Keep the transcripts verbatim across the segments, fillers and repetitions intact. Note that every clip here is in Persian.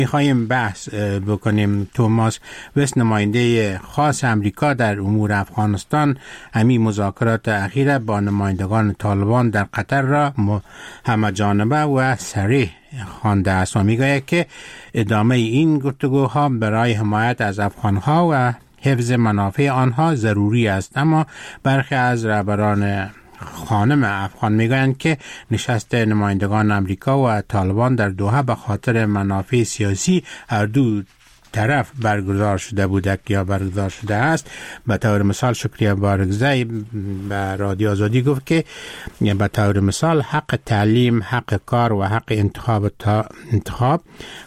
میخواییم بحث بکنیم. توماس وست، نماینده خاص امریکا در امور افغانستان، همین مذاکرات اخیره با نمایندگان طالبان در قطر را همه جانبه و صریح خوانده است و میگوید که ادامه این گفتگوها برای حمایت از افغانها و حفظ منافع آنها ضروری است. اما برخی از رهبران خانم افغان میگویند که نشست نمایندگان امریکا و طالبان در دوحه به خاطر منافع سیاسی هر دو طرف برگزار شده بوده یا برگزار شده است. به طور مثال شکریه بارگزی به رادیو آزادی گفت که به طور مثال حق تعلیم، حق کار و حق انتخاب تا انتخاب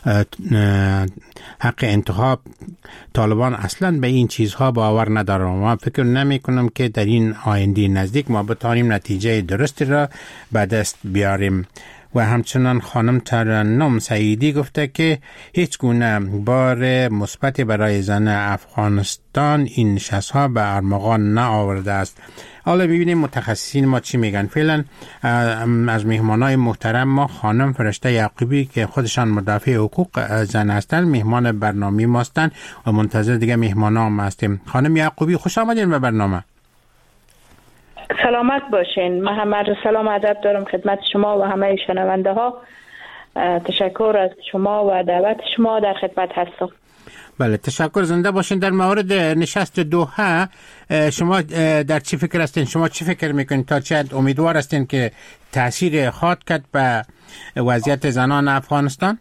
حق انتخاب طالبان اصلا به این چیزها باور ندارم. ما فکر نمی کنم که در این آینده نزدیک ما بتوانیم نتیجه درستی را به دست بیاریم. و همچنان خانم ترنم سعیدی گفته که هیچ گونه بار مثبت برای زن افغانستان این نشست‌ها به ارمغان نآورده است. حالا ببینیم متخصصین ما چی میگن. فعلا از مهمانای محترم ما خانم فرشته یعقوبی که خودشان مدافع حقوق زن هستند مهمان برنامه ما هستند و منتظر دیگه مهمانا هم هستیم. خانم یعقوبی خوش آمدین به برنامه. سلامت باشین. من همه سلام ادب دارم خدمت شما و همه شنونده ها. تشکر از شما و دعوت شما، در خدمت هستم. بله تشکر، زنده باشین. در مورد نشست دوحه شما در چی فکر هستین؟ شما چی فکر میکنید؟ تا چه حد امیدوار هستین که تاثیر خواهد کرد به وضعیت زنان افغانستان؟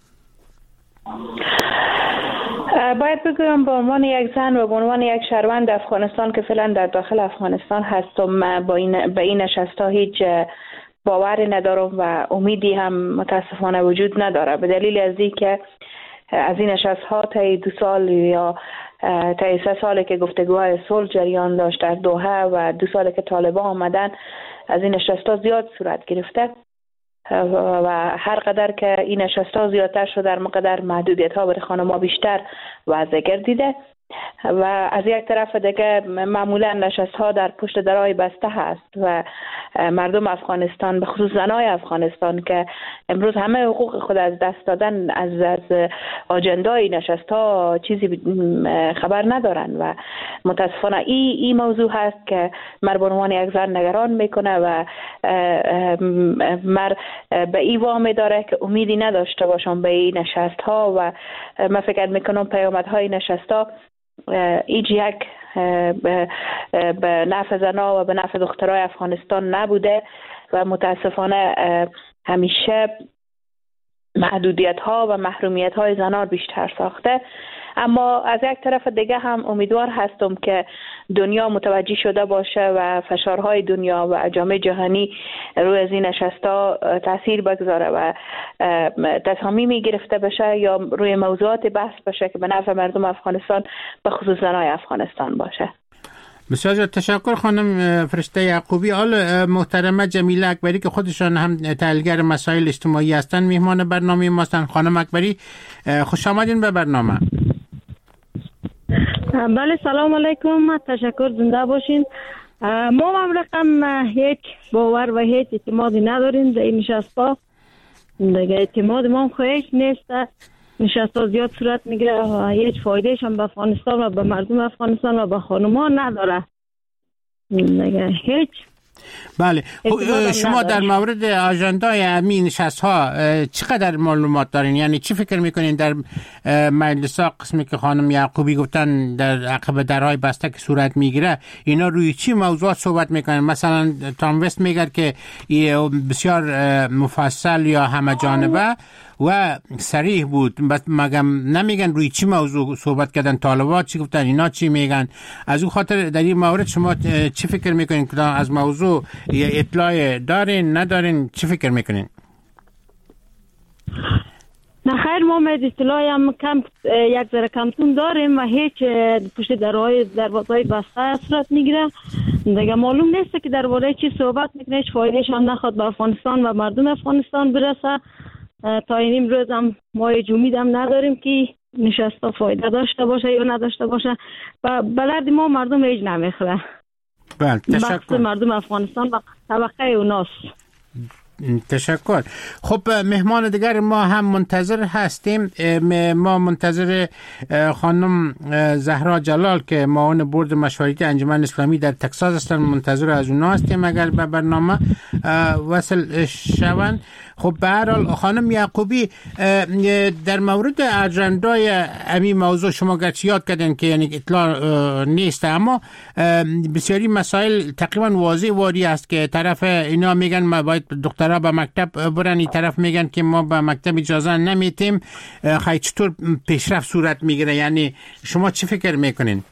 باید بگویم به عنوان یک زن و به عنوان یک شهروند افغانستان که فعلا در داخل افغانستان هستم، با این به این نشست‌ها هیچ باوری ندارم و امیدی هم متاسفانه وجود نداره، به دلیل از اینکه از این نشست‌ها تا دو سال یا تا سه سالی که گفتگوهای صلح جریان داشت در دوحه و دو سالی که طالبان آمدن، از این نشست‌ها زیاد صورت گرفته و هر قدر که این نشست‌ها زیادتر شده در مقدار محدودیت‌ها برای خانم‌ها بیشتر واضح گردیده و از یک طرف دیگه معمولا نشست‌ها در پشت درهای بسته هست و مردم افغانستان به خصوص زنای افغانستان که امروز همه حقوق خود از دست دادن از از آجندای نشست‌ها چیزی خبر ندارن و متاسفانه این ای موضوع هست که مر به عنوان یک زن نگران میکنه و مر به این وام داره که امیدی نداشته باشم به این نشست‌ها و من فکر میکنم پیامدهای نشست‌ها ایج یک به نفع زنا و به نفع دخترای افغانستان نبوده و متاسفانه همیشه محدودیت ها و محرومیت های زنان بیشتر ساخته. اما از یک طرف دیگه هم امیدوار هستم که دنیا متوجه شده باشه و فشارهای دنیا و جامعه جهانی روی از این نشستا تاثیر بگذاره و تصمیمی گرفته بشه یا روی موضوعات بحث بشه که به نفع مردم افغانستان به خصوص زنای افغانستان باشه. بسیار تشکر خانم فرشته یعقوبی. حال محترمه جمیله اکبری که خودشان هم تحلیلگر مسائل اجتماعی هستند مهمان برنامه ما هستند. خانم اکبری خوش آمدین به برنامه. بله سلام علیکم، تشکر، زنده باشین. ما هم رقم هیچ باور و هیچ اعتمادی نداریم در این نشست‌ها. دیگه اعتماد ما هم هیچ نیست. نشست‌ها زیاد صورت میگیره و هیچ فایدهش هم به افغانستان و به مردم افغانستان و به خانم‌ها نداره. دیگه هیچ. بله شما در مورد آژندای همین نشست‌ها چقدر معلومات دارین؟ یعنی چی فکر میکنین در مجلس‌ها قسمی که خانم یعقوبی گفتن در عقب درهای بسته که صورت میگیره اینا روی چی موضوعات صحبت میکنن؟ مثلا تام وست میگه که بسیار مفصل یا همه جانبه و صریح بود، مگم نمیگن روی چی موضوع صحبت کردن؟ طالبات چی گفتن؟ اینا چی میگن؟ از اون خاطر در این مورد شما چی فکر میکنین که از موضوع اطلاع دارین ندارین؟ چی فکر میکنین؟ نه خیر، ما مید اطلاعی هم کم یک ذره کمتون داریم و هیچ پشت درهای دروازهای بسته صورت میگیره. دیگه معلوم نیست که درباره چی صحبت میکنه، هیچ فایدهش هم نخواد به افغانستان و مردم افغانستان برسه. تا این امروز هم ما هیچ امید هم نداریم که نشسته فایده داشته باشه یا نداشته باشه و بلد ما مردم هیچ نمیخوره. بله تشکر. مردم افغانستان و طبقه اوناست. تشکر. خب مهمان دیگر ما هم منتظر هستیم. ما منتظر خانم زهرا جلال که معاون بورد مشاورتی انجمن اسلامی در تگزاس هستن، منتظر از اونها هستیم اگر به برنامه وصل شوند. خب به هر حال خانم یعقوبی، در مورد اجندای امی موضوع شما گرچه یاد کردن که یعنی اطلاع نیست، اما بسیاری مسائل تقریبا واضح واری است که طرف اینا میگن ما باید دخترها به مکتب برن، این طرف میگن که ما به مکتب اجازه نمیتیم. خیلی چطور پیشرفت صورت میگیره؟ یعنی شما چی فکر میکنین؟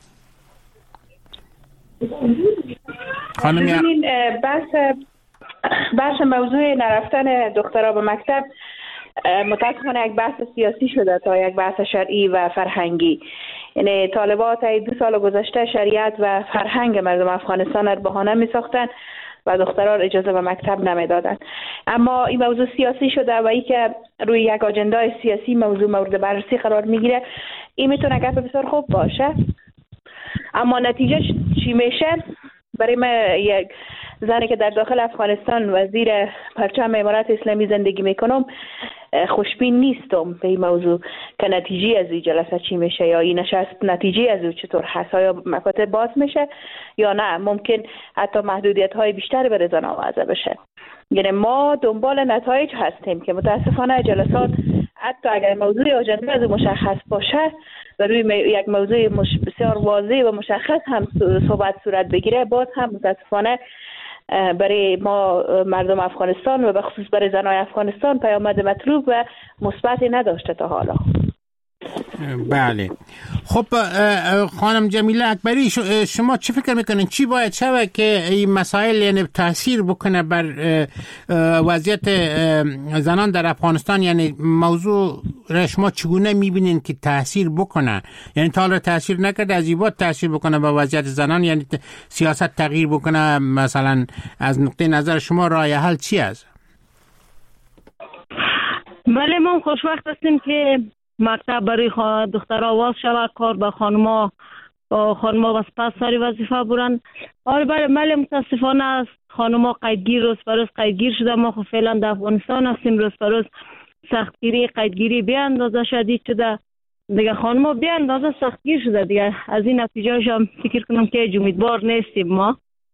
خانم ببینین بحث بحث موضوع نرفتن دخترها به مکتب متاسفانه یک بحث سیاسی شده تا یک بحث شرعی و فرهنگی. یعنی طالبات دو سال گذشته شریعت و فرهنگ مردم افغانستان را بهانه می ساختن و دخترها را اجازه به مکتب نمی دادن. اما این موضوع سیاسی شده و ای که روی یک آجندای سیاسی موضوع مورد بررسی قرار میگیره، این میتونه گپ بسیار خوب باشه، اما نتیجه چی میشه؟ برای من یک زنی که در داخل افغانستان وزیر پرچم امارت اسلامی زندگی میکنم خوشبین نیستم به این موضوع که نتیجه از این جلسه چی میشه یا این نشست نتیجه از او چطور هست، یا مکاتب باز میشه یا نه ممکن حتی محدودیت های بیشتری به زن آموزه بشه. یعنی ما دنبال نتایج هستیم که متاسفانه جلسات حتی اگر موضوع آجنده از مشخص باشه و روی یک موضوع بسیار واضح و مشخص هم صحبت صورت بگیره، باز هم متاسفانه برای ما مردم افغانستان و به خصوص برای زنای افغانستان پیامد مطلوب و مثبتی نداشته تا حالا. بله. خب خانم جمیله اکبری، شما چی فکر میکنین چی باید شود که این مسائل یعنی تاثیر بکنه بر وضعیت زنان در افغانستان؟ یعنی موضوع را شما چگونه میبینین که تاثیر بکنه؟ یعنی تا حالا تاثیر نکرده، از این بعد تاثیر بکنه به وضعیت زنان، یعنی سیاست تغییر بکنه؟ مثلا از نقطه نظر شما راه حل چی است؟ بله ما خوشوقت هستیم که مکتب برای دخترها واز شود، کار به خانما خانما و سپس ساری وظیفه برن. آره بله بله متاسفانه است خانما قیدگیر روز پر روز قیدگیر شده. ما خب فعلا در افغانستان هستیم، روز پر روز سختگیری قیدگیری به اندازه شدید شده دیگه، خانما به اندازه سختگیر شده دیگه. از این نتیجه‌اش هم فکر کنم که امیدوار نیستیم ما.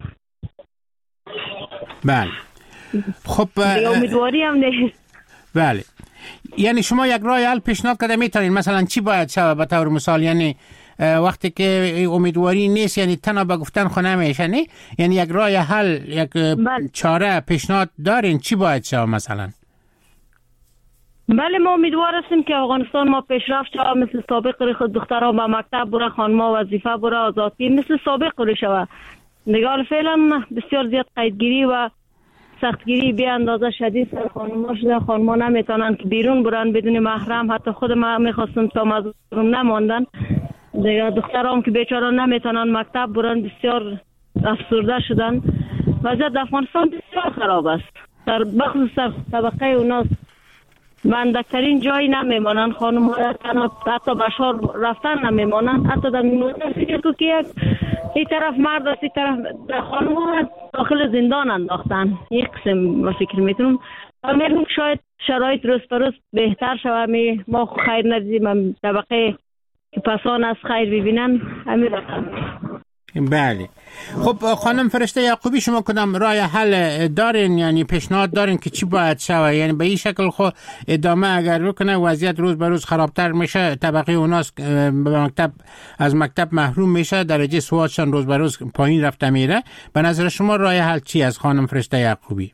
بله خب امیدواری هم نیست. بله یعنی شما یک راه حل پیشنهاد کرده میتونین مثلا چی باید شود به طور مثال؟ یعنی وقتی که امیدواری نیست یعنی تنها به گفتن خو نمیشه، نه؟ یعنی یک راه حل یک بله. چاره پیشنهاد دارین چی باید شود مثلا؟ بله ما امیدوار هستیم که افغانستان ما پیشرفت شود، مثل سابق خود دخترها به مکتب بره، خانم‌ها وظیفه بره، آزادی مثل سابق رو شود دیگه. فعلا بسیار زیاد قیدگیری و سختگیری بی اندازه شدید سر خانم‌ها شده. خانم‌ها نمیتونن که بیرون برن بدون محرم، حتی خود ما میخواستم تا مظلوم نماندن دیگه. دخترام که بیچاره نمیتونن مکتب برن بسیار افسرده شدن. وضعیت افغانستان بسیار خراب است، در بخصوص طبقه اوناست بندکترین جایی نمیمانن خانم‌ها، حتی بشار رفتن نمیمانن. حتی در نوزده فکر تو که یک این طرف مرد است، این طرف خانم‌ها داخل زندان انداختن. یک قسم ما فکر میتونم میگم شاید شرایط روز پر روز بهتر شود. می ما خیر ندیدیم، طبقه که پسان از خیر ببینن همین رقم. بله خب خانم فرشته یعقوبی، شما کدام راه حل دارین؟ یعنی پیشنهاد دارین که چی باید شود؟ یعنی به این شکل خو ادامه اگر بکنه وضعیت روز به روز خرابتر میشه، طبقه اوناس به مکتب از مکتب محروم میشه، درجه سوادشان روز به روز پایین رفته میره. به نظر شما راه حل چی از خانم فرشته یعقوبی؟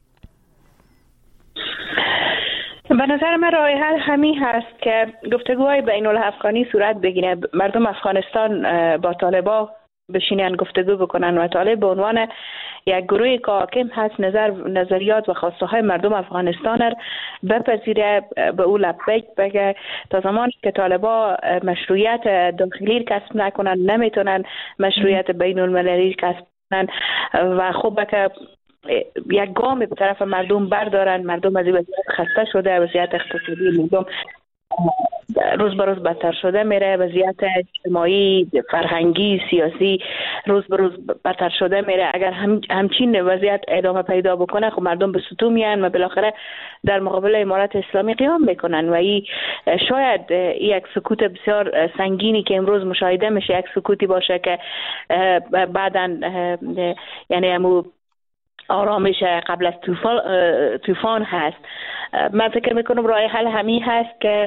به نظر من راه حل همین هست که گفتگوهای بین الافغانی صورت بگیره، مردم افغانستان با طالبان بشینن گفتگو بکنن و طالب به عنوان یک گروه که حاکم هست نظر نظریات و خواسته های مردم افغانستان را بپذیره، به او لبیک بگه. تا زمانی که طالبا مشروعیت داخلی کسب نکنن نمیتونن مشروعیت بین المللی کسب کنن و خوبه که یک گام به طرف مردم بردارن. مردم از این وضعیت خسته شده، وضعیت اقتصادی مردم روز به روز بدتر شده میره. وضعیت اجتماعی، فرهنگی، سیاسی روز به روز بدتر شده میره. اگر هم همچین وضعیت ادامه پیدا بکنه خب مردم به ستو میان و بالاخره در مقابل امارت اسلامی قیام میکنن و این شاید یک سکوت بسیار سنگینی که امروز مشاهده میشه یک سکوتی باشه که بعداً یعنی همو آرامش قبل از طوفان طوفان هست. من فکر میکنم راه حل همین هست که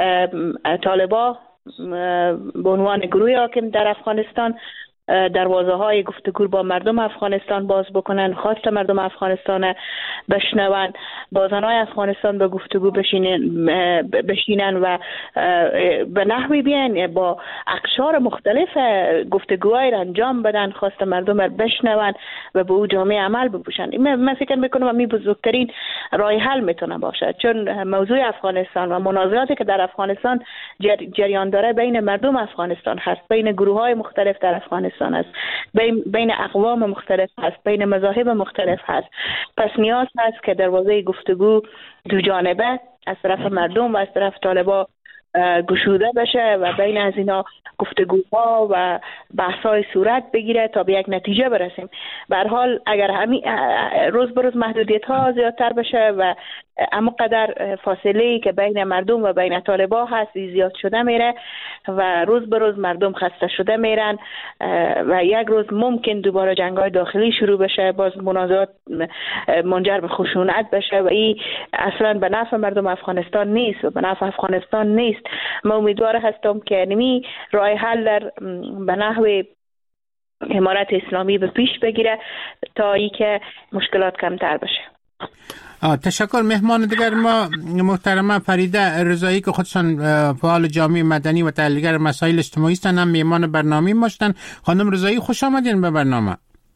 طالبا به عنوان گروه حاکم در افغانستان دروازه های گفتگو با مردم افغانستان باز بکنن، خواست مردم افغانستان بشنون، با زنای افغانستان به گفتگو بشینن بشینن و به نحوی بیان با اقشار مختلف گفتگوهای را انجام بدن، خواست مردم را بشنون و به او جامعه عمل بپوشن. من فکر میکنم همین بزرگترین راه حل میتونه باشه، چون موضوع افغانستان و مناظراتی که در افغانستان جریان داره بین مردم افغانستان هست، بین گروه های مختلف در افغانستان است، بین بین اقوام مختلف هست، بین مذاهب مختلف هست. پس نیاز هست که دروازه گفتگو دو جانبه از طرف مردم و از طرف طالبا گشوده بشه و بین از اینا گفتگوها و بحث‌های صورت بگیره تا به یک نتیجه برسیم. به هر حال اگر همین روز به روز محدودیت‌ها زیادتر بشه و اما قدر فاصله‌ای که بین مردم و بین طالبا هست زیاد شده میره و روز به روز مردم خسته شده میرن و یک روز ممکن دوباره جنگ‌های داخلی شروع بشه، باز منازعات منجر به خشونت بشه و این اصلا به نفع مردم افغانستان نیست و به نفع افغانستان نیست. من امیدوار هستم که نمی راه حل در به نحو امارت اسلامی به پیش بگیره تا ای که مشکلات کمتر بشه. تشکر. مهمان دیگر ما محترمه فریده رضایی که خودشان فعال جامعه مدنی و تحلیلگر مسائل اجتماعی هستند، هم مهمان برنامه ما شدن. خانم رضایی خوش آمدین به برنامه.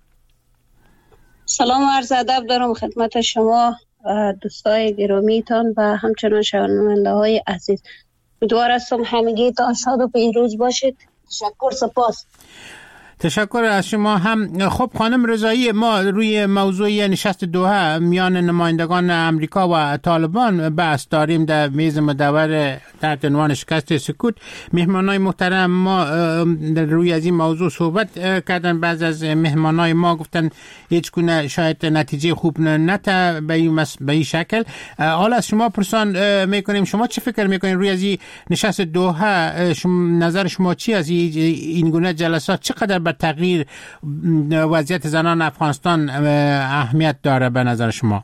سلام و عرض ادب دارم خدمت شما دوستای گرامیتان و همچنان شنونده های عزیز. امیدوار هستم همگیتان شاد و پیروز باشید. تشکر، سپاس. تشکر از شما هم. خب خانم رضایی، ما روی موضوع نشست دوحه میان نمایندگان امریکا و طالبان بحث داریم در میز مدور تحت عنوان شکست سکوت. مهمانای محترم ما روی از این موضوع صحبت کردن. بعض از مهمانای ما گفتن هیچ گونه شاید نتیجه خوب نته به این مس... به این شکل. حالا از شما پرسان میکنیم شما چه فکر میکنین روی از این نشست دوحه؟ شما نظر شما چی از این گونه جلسات چقدر به تغییر وضعیت زنان افغانستان اهمیت داره به نظر شما؟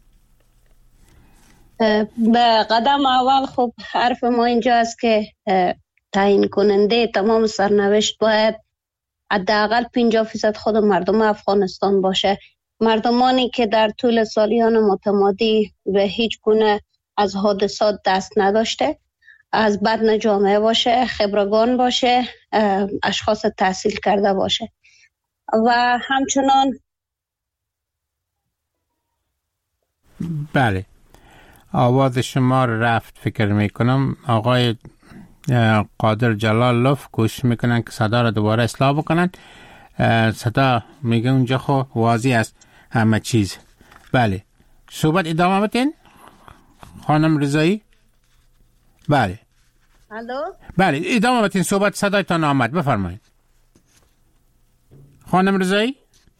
به قدم اول خب حرف ما اینجا است که تعیین کننده تمام سرنوشت باید حداقل پنجاه فیصد خود مردم افغانستان باشه. مردمانی که در طول سالیان متمادی به هیچ گونه از حادثات دست نداشته، از بدن جامعه باشه، خبرگان باشه، اشخاص تحصیل کرده باشه و همچنان. بله، آواز شما رفت فکر میکنم. آقای قادر جلالوف کوشش میکنن که صدا را دوباره اصلاح بکنن. صدا میگه اونجا خو واضح است همه چیز. بله، صحبت ادامه بدین خانم رضایی. بله. الو. بله ادامه بدین، صحبت صدایتان آمد، بفرمایید خانم رضایی.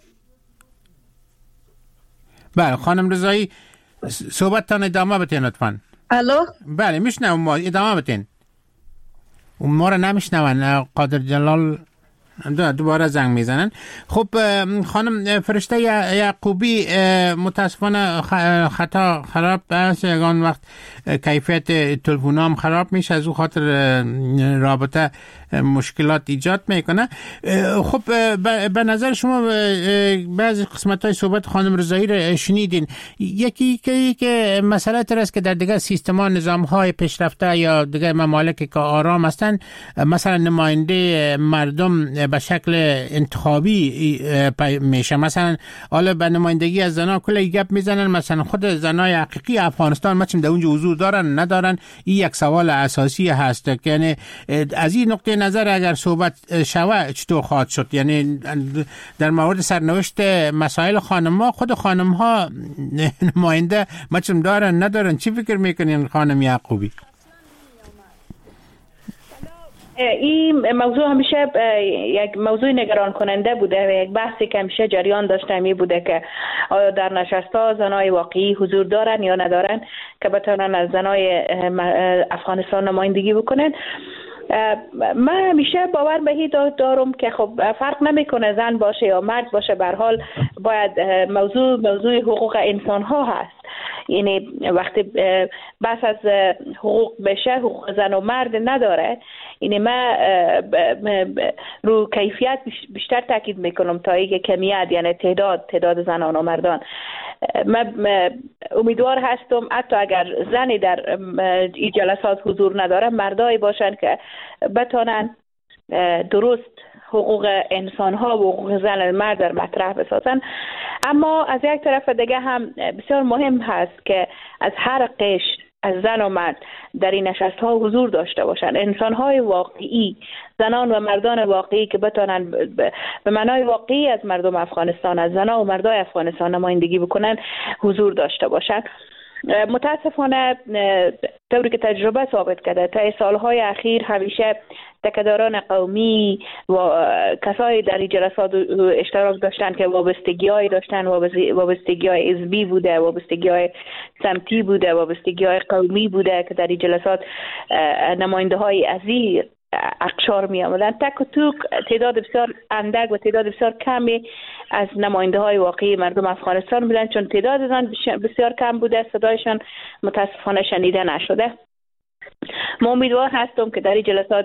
بله خانم رضایی صحبتتان ادامه بدین لطفاً. الو. بله میشنوم، ما ادامه بدین. ما را نمیشنون. قادر جلال دوباره زنگ میزنن. خب خانم فرشته یعقوبی، متاسفانه خطا خراب است، یگان وقت کیفیت تلفنام خراب میشه، از او خاطر رابطه مشکلات ایجاد میکنه. خب به نظر شما بعضی قسمت های صحبت خانم رضایی را شنیدین. یکی که که مسئله تر است که در دیگر سیستم ها نظام های پیشرفته یا دیگر ممالک که آرام هستند، مثلا نماینده مردم به شکل انتخابی میشه. مثلا حالا به نمایندگی از زنا کلی گپ میزنن، مثلا خود زنای حقیقی افغانستان مثلا در اونجا حضور دارن ندارن. این یک سوال اساسی هست که یعنی از این نقطه نظر اگر صحبت شوه چطور خواهد شد؟ یعنی در مورد سرنوشت مسائل خانم‌ها، خود خانم‌ها نماینده مثلا دارن ندارن، چی فکر میکنین خانم یعقوبی؟ این موضوع همیشه یک موضوع نگران کننده بوده و یک بحثی که همیشه جریان داشته می بوده که آیا در نشست‌ها زنای واقعی حضور دارن یا ندارن که بتونن از زنای افغانستان نمایندگی بکنن. من همیشه باور به این دارم که خب فرق نمیکنه زن باشه یا مرد باشه، به هر حال باید موضوع موضوع حقوق انسان ها هست. یعنی وقتی بس از حقوق بشه، حقوق زن و مرد نداره. یعنی من رو کیفیت بیشتر تاکید میکنم تا اینکه کمیت، یعنی تعداد تعداد زنان و مردان. من امیدوار هستم حتی اگر زنی در این جلسات حضور نداره، مردایی باشن که بتونن درست حقوق انسان ها و حقوق زن و مرد در مطرح بسازن. اما از یک طرف دیگه هم بسیار مهم هست که از هر قشر از زن و مرد در این نشست ها حضور داشته باشند. انسان های واقعی، زنان و مردان واقعی که بتونن به معنای واقعی از مردم افغانستان، از زنان و مردای افغانستان نمایندگی بکنن، حضور داشته باشند. متاسفانه طوری که تجربه ثابت کرده تا سالهای اخیر همیشه تکداران قومی و کسایی در این جلسات اشتراک داشتن که وابستگی‌های داشتن، وابستگی‌های حزبی بوده، وابستگی‌های سمتی بوده، وابستگی‌های قومی بوده که در این جلسات نماینده‌های از این اقشار می آمدن. تک و توک تعداد بسیار اندک و تعداد بسیار کمی از نماینده های واقعی مردم افغانستان بودن، چون تعداد زن بسیار کم بوده، صدایشان متاسفانه شنیده نشده. ما امیدوار هستم که در این جلسات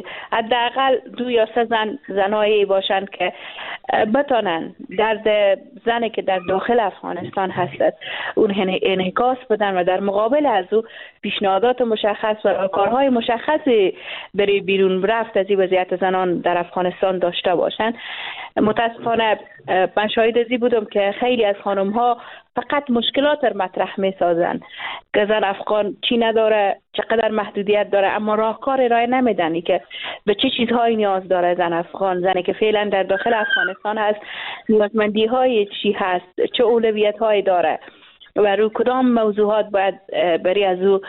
حداقل دو یا سه زن زنایی باشند که بتانن درد زنی که در داخل افغانستان هست اون انعکاس بدن و در مقابل از او پیشنهادات مشخص و کارهای مشخصی برای بیرون رفت از این وضعیت زنان در افغانستان داشته باشند. متاسفانه من شاهد ازی بودم که خیلی از خانم ها فقط مشکلات را مطرح می سازن که زن افغان چی نداره، چقدر محدودیت داره، اما راهکار ارائه نمیدن که به چه چیزهایی نیاز داره زن افغان، زنی که فعلا در داخل افغانستان هست، نیازمندی های چی هست، چه اولویت هایی داره و رو کدام موضوعات باید برای از او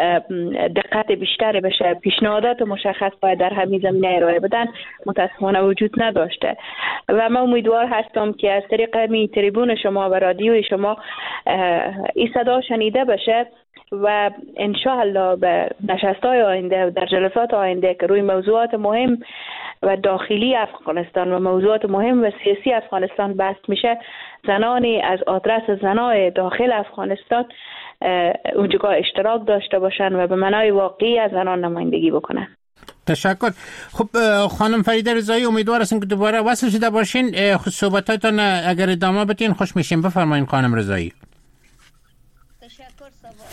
دقت بیشتر بشه. پیشنهادات مشخص باید در همین زمینه ارائه بدن، متاسفانه وجود نداشته و من امیدوار هستم که از طریق می تریبون شما و رادیوی شما این صدا شنیده بشه و انشاءالله به نشست‌های آینده و در جلسات آینده که روی موضوعات مهم و داخلی افغانستان و موضوعات مهم و سیاسی افغانستان بحث میشه، زنانی از آدرس زنای داخل افغانستان اونجا اشتراک داشته باشن و به معنای واقعی از زنان نمایندگی بکنن. تشکر. خب خانم فریده رضایی، امیدوار هستم که دوباره وصل شده باشین. صحبتاتون اگر ادامه بدین خوش میشیم. بفرمایید خانم رضایی. تشکر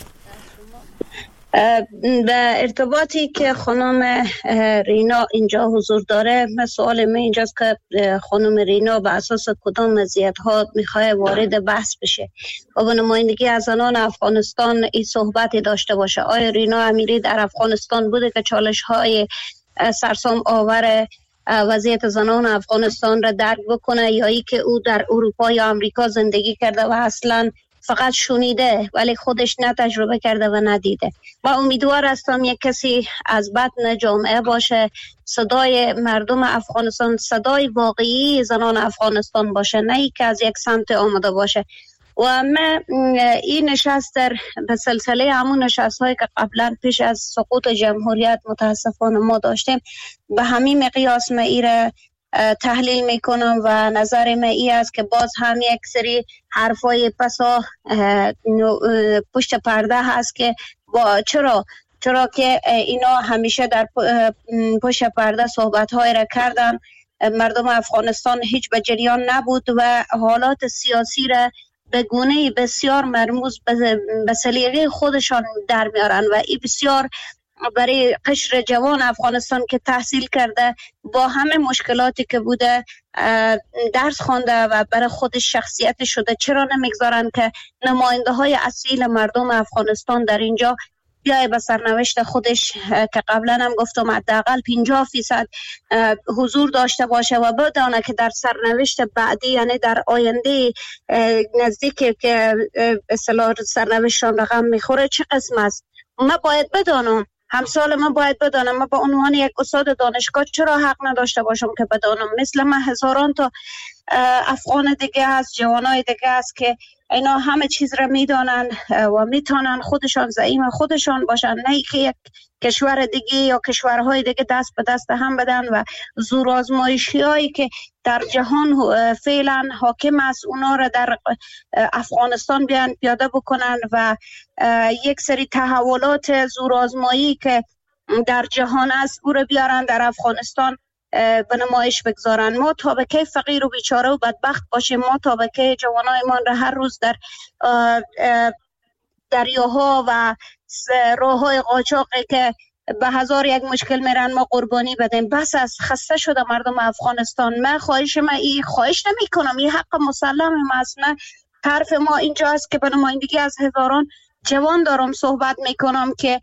به ارتباطی که خانم رینا اینجا حضور داره، سوال من اینجاست که خانم رینا به اساس کدام مزیت ها میخواه وارد بحث بشه و به نمایندگی از زنان افغانستان این صحبتی داشته باشه؟ آیا رینا امیری در افغانستان بوده که چالش های سرسام آور وضعیت زنان افغانستان را درک بکنه، یا ای که او در اروپا یا امریکا زندگی کرده و اصلا فقط شنیده ولی خودش نه تجربه کرده و ندیده؟ و امیدوار هستم یک کسی از بطن جامعه باشه، صدای مردم افغانستان، صدای واقعی زنان افغانستان باشه، نه ای که از یک سمت آمده باشه. و من این نشست در به سلسله همون نشست هایی که قبلا پیش از سقوط جمهوریت متاسفانه ما داشتیم، به همین مقیاس من ایره تحلیل میکنم و نظر من ای است که باز هم یک سری حرفای پسا پشت پرده هست که با چرا چرا که اینا همیشه در پشت پرده صحبت های را کردن، مردم افغانستان هیچ به جریان نبود و حالات سیاسی را به گونه بسیار مرموز به سلیقه خودشان در میارن و این بسیار برای قشر جوان افغانستان که تحصیل کرده با همه مشکلاتی که بوده درس خوانده و برای خودش شخصیت شده، چرا نمیگذارن که نماینده های اصیل مردم افغانستان در اینجا بیای به سرنوشت خودش که قبلا هم گفتم حداقل پنجاه فیصد حضور داشته باشه و بدانه که در سرنوشت بعدی، یعنی در آینده نزدیک که اصطلاح سرنوشتشان رقم میخوره چه قسم است. ما باید بدانم همسال ما باید بدانم. من به عنوان یک استاد دانشگاه چرا حق نداشته باشم که بدانم؟ مثل من هزاران تا افغان دیگه هست، جوانای دیگه هست که اینا همه چیز را میدانن و میتونن خودشان زعیم خودشان باشن، نه که یک کشور دیگه یا کشورهای دیگه دست به دست هم بدن و زور آزمایشی هایی که در جهان فعلا حاکم است اونا را در افغانستان بیان پیاده بکنن و یک سری تحولات زور آزمایی که در جهان است او را بیارن در افغانستان به نمایش بگذارن. ما طبقه فقیر و بیچاره و بدبخت باشیم، ما طبقه جوانایمان را هر روز در دریاها و راههای قاچاقی که به هزار یک مشکل میرن ما قربانی بدیم. بس از خسته شده مردم افغانستان. من خواهش من این خواهش نمی کنم، این حق مسلم است. من حرف ما اینجا است که به نمایندگی از هزاران جوان دارم صحبت میکنم که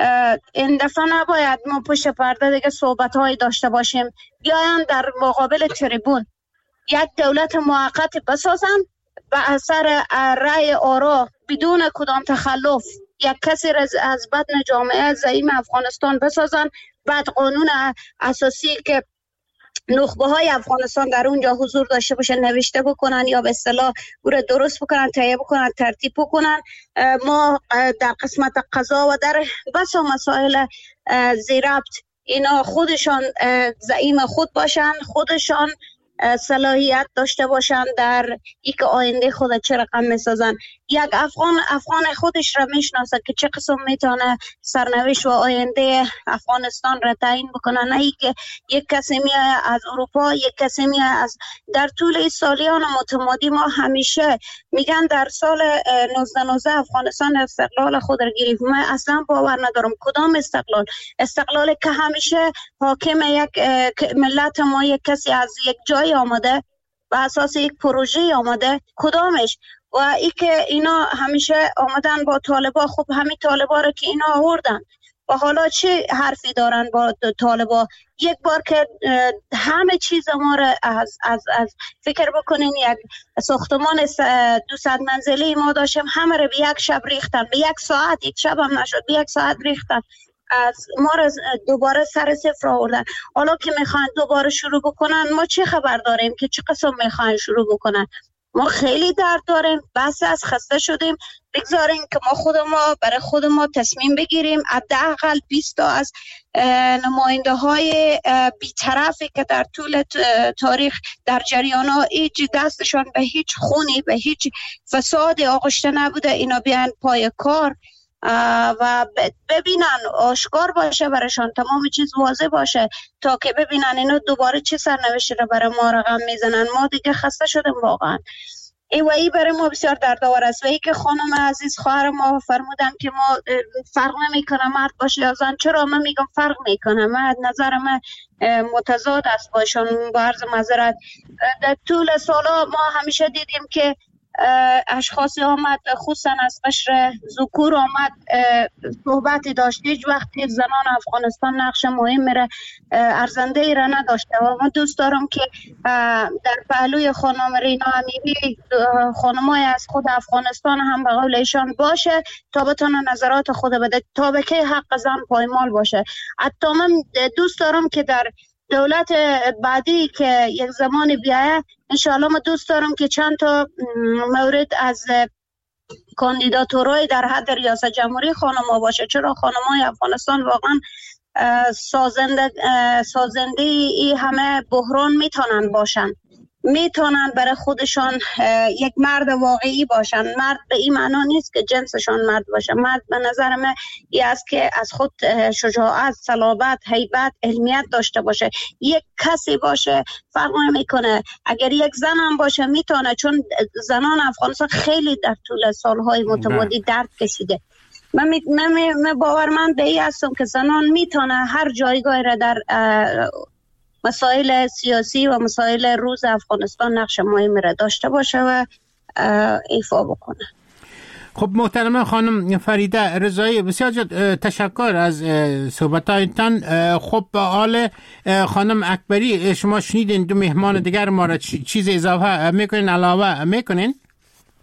این دفعه نباید ما پشت پرده دیگه صحبت های داشته باشیم. بیاین در مقابل تریبون یک دولت موقت بسازن به اثر رأی آرا بدون کدام تخلف، یک کسی از بدن جامعه زعیم افغانستان بسازن، بعد قانون اساسی که نخبه های افغانستان در اونجا حضور داشته باشه نوشته بکنن یا به اصطلاح او را درست بکنن، تهیه بکنن، ترتیب بکنن. ما در قسمت قضا و در بس و مسائل زیربط اینا خودشان زعیم خود باشن، خودشان صلاحیت داشته باشن در ای که آینده خود چه رقم میسازن. یک افغان افغان خودش را میشناسه که چه قسم میتونه سرنوشت و آینده افغانستان را تعیین بکنه، نه ای که یک کسی میاد از اروپا، یک کسی میاد از در طول سالیان متمادی. ما همیشه میگن در سال نوزده نوزده افغانستان استقلال خود را گرفت. من اصلا باور ندارم کدام استقلال استقلالی که همیشه حاکم یک ملت ما یک کسی از یک جای آمده و اساس یک پروژه آمده، کدامش؟ و ای که اینا همیشه آمدن با طالبا، خب همین طالبا رو که اینا آوردن و حالا چه حرفی دارن با طالبا؟ یک بار که همه چیز ما رو از, از, از فکر بکنین، یک ساختمان دویست منزلی ما داشتیم، همه رو به یک شب ریختن، به یک ساعت، یک شب هم نشد، به یک ساعت ریختن، از ما رو دوباره سر صفر آوردن. حالا که میخوان دوباره شروع بکنن ما چه خبر داریم که چه قسم میخوان شروع بکنن؟ ما خیلی درد داریم، بس از خسته شدیم. بگذاریم که ما خود ما برای خود ما تصمیم بگیریم. حداقل بیست تا از نماینده های بی‌طرفی که در طول تاریخ در جریان ها هیچ دستشان به هیچ خونی، به هیچ فساد آغشته نبوده، اینا بیان پای کار و ببینن، آشکار باشه برشان، تمام چیز واضح باشه تا که ببینن اینو دوباره چه سرنوشتی رو برای ما رقم میزنن. ما دیگه خسته شدیم واقعا. ای و ای برای ما بسیار دردآور است. و ای که خانم عزیز خواهر ما فرمودن که ما فرق نمیکنه مرد باشه یا زن، چرا من میگم فرق میکنه؟ من نظر من متضاد است باشون. با عرض معذرت در طول سالا ما همیشه دیدیم که اشخاصی آمد خصوصا از قشر ذکور آمد صحبتی داشت، هیچ وقت زنان افغانستان نقش مهم میره ارزنده ای را نداشته. و من دوست دارم که در پهلوی خانم رینا امیری خانمای از خود افغانستان هم به قول ایشان باشه تا بتونه نظرات خود بده، تا به که حق زن پایمال باشه. حتی من دوست دارم که در دولت بعدی که یک زمان بیایه انشاءالله ما دوست دارم که چند تا مورد از کاندیداتورای در حد ریاست جمهوری خانم‌ها باشه. چرا خانم‌های افغانستان واقعا سازنده سازنده ای همه بحران میتونن باشن، میتونن برای خودشان یک مرد واقعی باشن. مرد به این معنا نیست که جنسشان مرد باشه. مرد به نظر من این است که از خود شجاعت، صلابت، هیبت، علمیت داشته باشه. یک کسی باشه فرق نمیکنه، اگر یک زن هم باشه میتونه، چون زنان افغانستان خیلی در طول سالهای متمادی درد کشیده. من می من باورمند به این هستم که زنان میتونه هر جایگاهی را در مسائل سیاسی و مسائل روز افغانستان نقش مهمی را داشته باشه و ایفا بکنه. خب محترمه خانم فریده رضایی، بسیار تشکر از صحبتایتان. خب به حال خانم اکبری، شما شنیدین دو مهمان دیگر ما را چیز اضافه میکنین، علاوه میکنین؟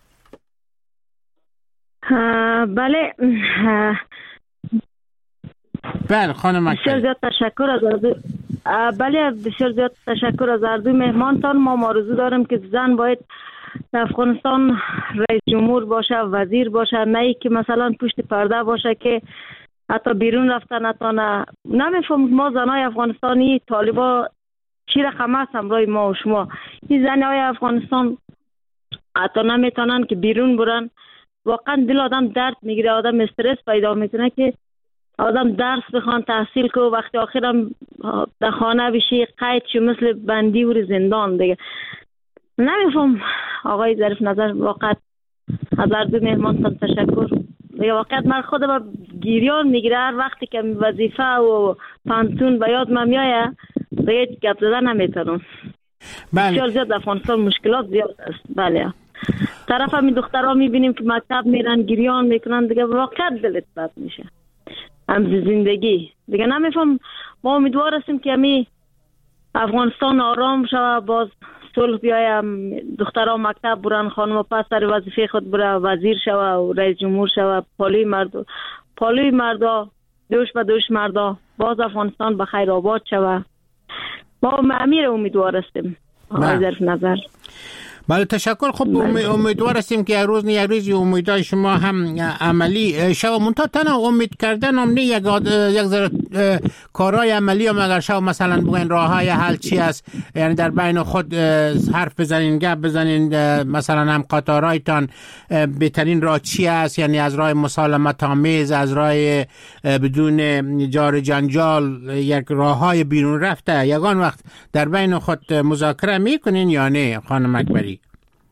بله، بله خانم بسیار اکبری. زیاد تشکر از اردو. بله بسیار زیاد تشکر از اردو مهمانتان. ما آرزو دارم که زن باید در افغانستان رئیس جمهور باشه، وزیر باشه، نه ای که مثلا پشت پرده باشه که حتی بیرون رفتن نتانه. نمیفهم ما زنای افغانستانی طالبا چی رقم هست همراه ما و شما. این زنای افغانستان حتی نمیتونن که بیرون برن. واقعا دل آدم درد میگیره، آدم استرس پیدا میکنه که آدم درس بخوان، تحصیل که وقتی آخرم در خانه بشی قید شو مثل بندی و زندان دیگه. نمیفهم آقای ظریف نظر. واقعا از هر دو مهمانتان تشکر. دیگه واقعا من خودم گریان میگیره هر وقتی که وظیفه و پانتون به یاد من میایه دیگه گپ زدن نمیتونم. بله. بسیار زیاد افغانستان مشکلات زیاد است. بله. طرف همین دخترها میبینیم که مکتب میرن گریان میکنن دیگه واقعا دلت بد میشه. هم زندگی دیگه نمیفهم. ما امیدوار هستیم که همی افغانستان آرام شود، باز صلح بیایم، دخترها مکتب برن، خانم پس سر وظیفه خود بره، وزیر شود و رئیس جمهور شود، پالوی مرد پالوی مردا دوش به دوش مردا، باز افغانستان به خیر آباد شود. ما امیر امیدوار هستیم. آقای ظریف نظر. بله تشکر. خب امیدوار هستیم که روز نه یک روز امیدهای شما هم عملی شو. منتها تنها امید کردن هم نه، یک یک ذره کارهای عملی هم اگر شو مثلا بگین راههای حل چی است، یعنی در بین خود حرف بزنین، گپ بزنین، مثلا هم قطارایتان بهترین راه چی است، یعنی از راه مسالمت آمیز، از راه بدون جار جنجال، یک راههای بیرون رفته یگان وقت در بین خود مذاکره میکنین یا نه خانم اکبری؟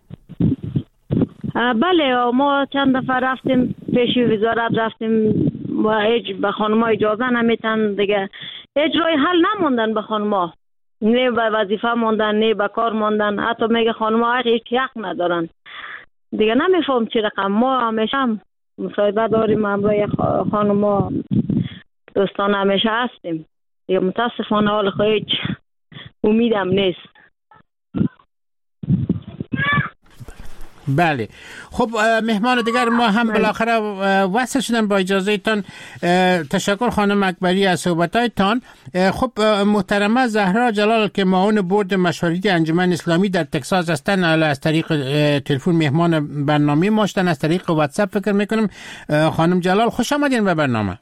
بله ما چند دفعه رفتیم پیش وزارت، رفتیم و هیچ به خانم‌ها اجازه نمیتن دیگه. هیچ راه حل نموندن به خانم‌ها، نه به وظیفه موندن نه به کار موندن. حتی میگه خانم‌ها هیچ حق ندارن دیگه. نمیفهم چی رقم. ما همیشه مصاحبه داریم همراه خانم‌ها، دوستان همیشه هستیم دیگه. متاسفانه حال هیچ امیدم نیست. بله. خب مهمان دیگر ما هم بالاخره وصل شدن، با اجازه تان. تشکر خانم اکبری از صحبتایتان. خب محترمه زهرا جلال که معاون بورد مشاورتی انجمن اسلامی در تگزاس هستن، از طریق تلفن مهمان برنامه ما شدن، از طریق واتساپ فکر میکنم. خانم جلال خوش آمدین به برنامه.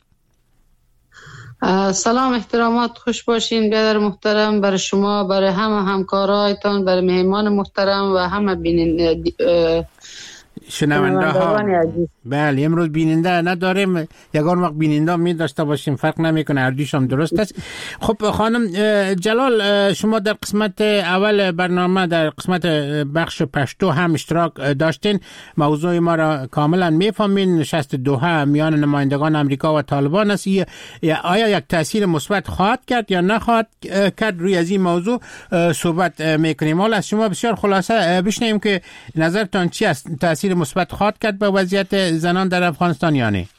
سلام، احترامات، خوش باشین بیادر محترم، برای شما، برای همه همکارایتان، برای مهمان محترم و همه بیننده شنونده ها. بله امروز بیننده نداریم، یگان وقت بیننده می داشته باشیم فرق نمیکنه، اردیش هم درست است. خب خانم جلال شما در قسمت اول برنامه در قسمت بخش پشتو هم اشتراک داشتین، موضوع ما را کاملا میفهمین. نشست دوحه میان نمایندگان امریکا و طالبان است. آیا یک تاثیر مثبت خواهد کرد یا نخواهد کرد، روی از این موضوع صحبت میکنیم. حالا از شما بسیار خلاصه بشنویم که نظرتان چی است، تاثیر مثبت خواهد کرد به وضعیت زنان در افغانستان یا نه؟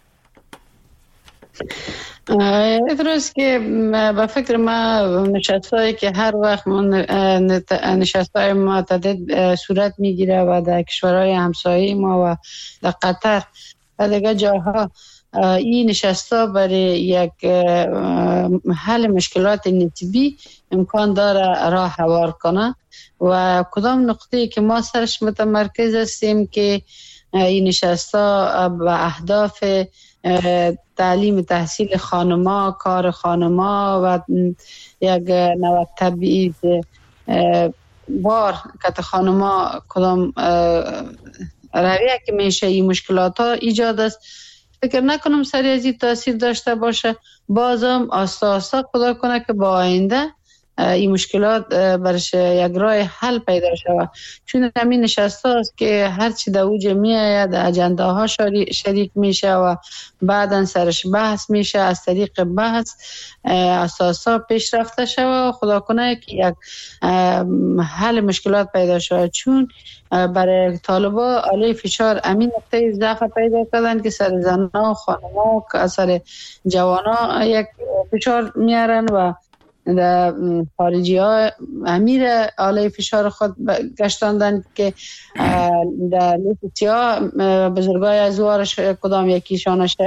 ادراز که به فکر ما نشستایی که هر وقت نشستای معتدد صورت میگیره و در کشورهای همسایه ما و در قطر و دیگه جاها، این نشستا برای یک حل مشکلات نسبی امکان داره راه هموار کنه و کدام نقطه‌ای که ما سرش متمرکز هستیم که این نشستا به اهداف تعلیم تحصیل خانما، کار خانما و یک نوع تبعیض بار که خانما کدام رویه که میشه این مشکلات ها ایجاد است. فکر نکنم سری از این تاثیر داشته باشه. بازم آستا آستا خدا کنه که با آینده این مشکلات برش یک راه حل پیدا شود، چون همین نشست هاست که هرچی در اوج می آید اجنده ها شریک میشه و بعدا سرش بحث میشه، از طریق بحث اساسا پیش رفته شود و خدا کنه که یک حل مشکلات پیدا شود. چون برای طالبا علیه فشار امین نقطه ضعف پیدا کردن که سر زنها و خانما و سر جوانا یک فشار میارن و در خارجی ها امیر علیه فشار خود گشتاندن که در لیست سیاه بزرگای ازوارش کدام یکیشانش